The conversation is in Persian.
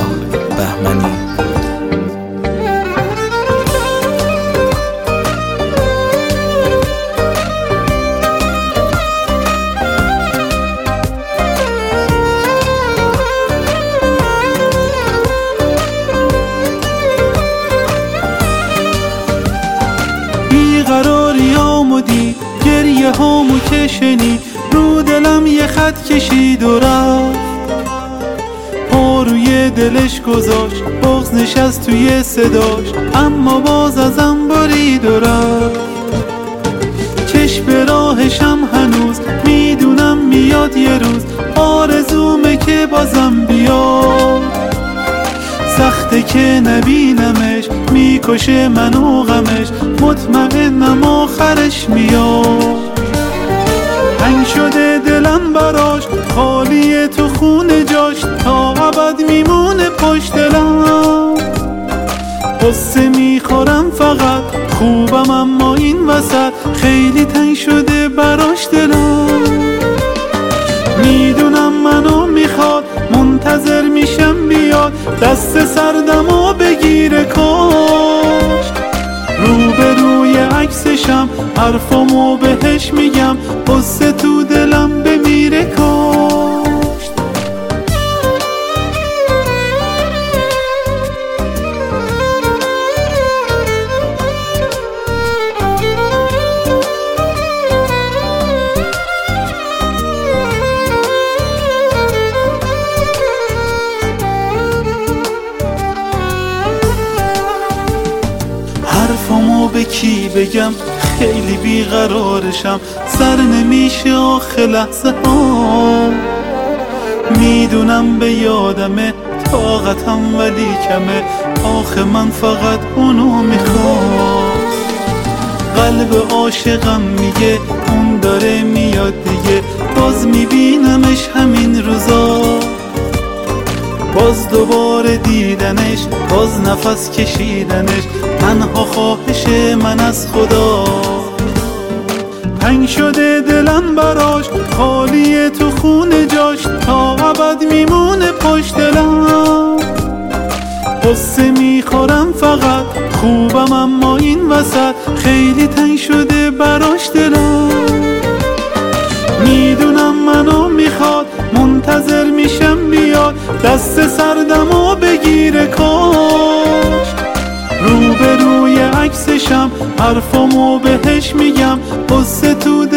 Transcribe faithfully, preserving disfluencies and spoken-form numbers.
بهمنی. بیقراریامو دید، گریه هامو که شنید، رو دلم یه خط کشید و رفت، پا روی دلش گذاشت، بغض نشست توی صداش، اما باز ازم برید و رفت. چشم به راهشم هنوز، میدونم میاد یه روز، آرزومه که بازم بیاد. سخته که نبینمش، میکشه منو غمش، مطمئنم آخرش میاد. تنگ شده دلم براش، خالیه تو خونه جاش، تا ابد میمونه پشت دلم. قصه میخورم فقط، خوبم اما این وسط، خیلی تنگ شده براش دلم. میدونم منو میخواد، منتظر میشم بیاد، دست سردمو بگیره کاش. روبروی عکسشم، حرفامو بهش میگم، قصه تو دلم بمیره کاش. حرفامو به کی بگم، خیلی بیقرارشم، سر نمیشه آخه لحظه ها. میدونم به یادمه، طاقتم ولی کمه، آخه من فقط اونو میخوام. قلب عاشقم میگه اون داره میاد دیگه، باز میبینمش همین روزا، باز دوباره دیدنش، باز نفس کشیدنش، تنها خواهش من از خدا. تنگ شده دلم براش، خالیه تو خونه جاش، تا ابد میمونه پشت دلم. قصه میخورم فقط، خوبم اما این وسط، خیلی تنگ شده براش دلم. میدونم منو میخواد، منتظر میشم بیاد، دست سردمو بگیره کاش. روبروی عکسشم، حرفامو بهش میگم، قصه تو